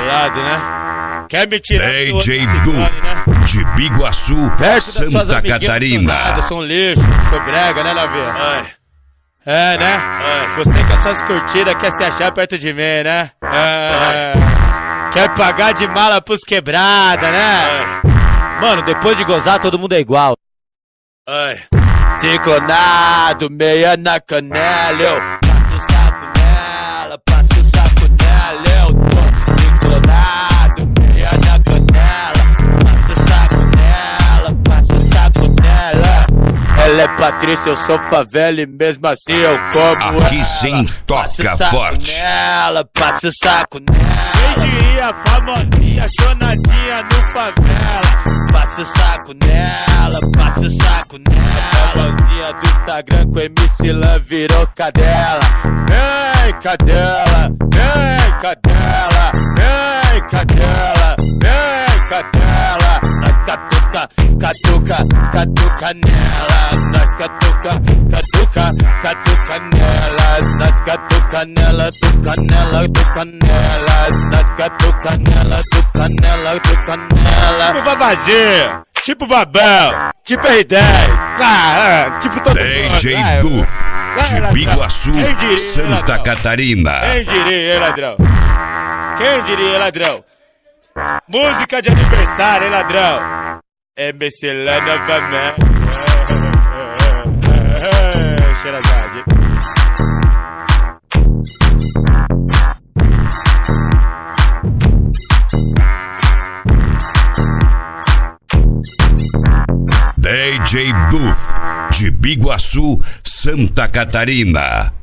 bolado, né? Quer me tirar DJ Duf, né? De Biguaçu, Santa Catarina. São lixo, sou brega, né, Lavinha? É, né? Você com essas curtidas quer se achar perto de mim, né? Quer pagar de mala pros quebrada, né? Mano, depois de gozar todo mundo é igual. Ciclonado, meia na canela, eu passo o saco nela, passo o saco nela, eu tô ciclonado, meia na canela, passo o saco nela, passo o saco nela. Ela é Patrícia, eu sou favela e mesmo assim eu como aqui ela. sim toca forte. Nela, passo o saco nela. Quem diria, famosinha, chonadinha no favela. Passo o saco nela, passo o saco nela. Famosinha do Instagram com MC Lan virou cadela. Vem cadela, vem cadela, vem cadela, vem cadela. Nós catuca, catuca, catuca nela. Nós catuca, catuca, catuca nela. Nós catuca nela, tuca nela, tuca nela. Nós catuca nela, tuca nela, tuca nela. Tipo Vavazinho, tipo Babel, tipo R10, tipo todo mundo. DJ Duf, de Biguaçu, Santa Catarina. Quem diria, hein, ladrão? Quem diria, hein, ladrão? Música de aniversário, hein, ladrão? MC Lan novamente. Xerazade. DJ Duf, de Biguaçu, Santa Catarina.